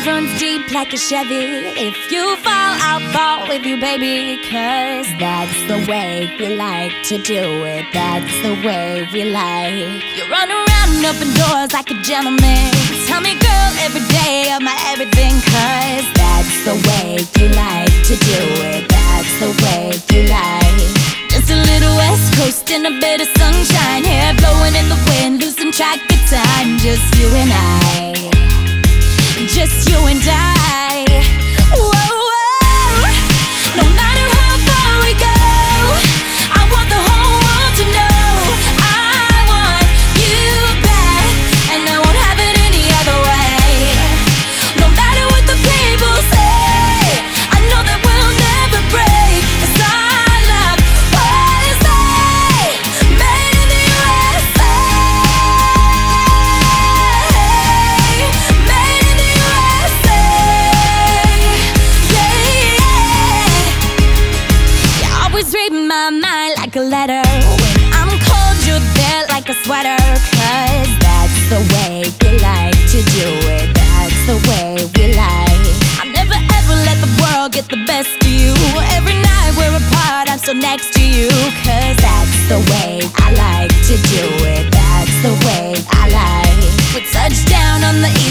runs deep like a Chevy. If you fall, I'll fall with you, baby. Cause that's the way we like to do it. That's the way we like. You run around and open doors like a gentleman. Tell me, girl, every day of my everything. Cause that's the way you like to do it. That's the way you like. Just a little West Coast and a bit of sunshine. Hair blowing in the wind, losing track of time. Just you and I. Just you and I. Whoa, whoa. No matter how far we go, I want the whole world to know I want you back, and I won't have it any other way. No matter what the people say, I know that we'll never break. 'Cause our love was made in the USA. Read my mind like a letter. When I'm cold, you're there like a sweater. Cause that's the way we like to do it. That's the way we like. I'll never ever let the world get the best of you. Every night we're apart, I'm still next to you. Cause that's the way I like to do it. That's the way I like. We touch down on the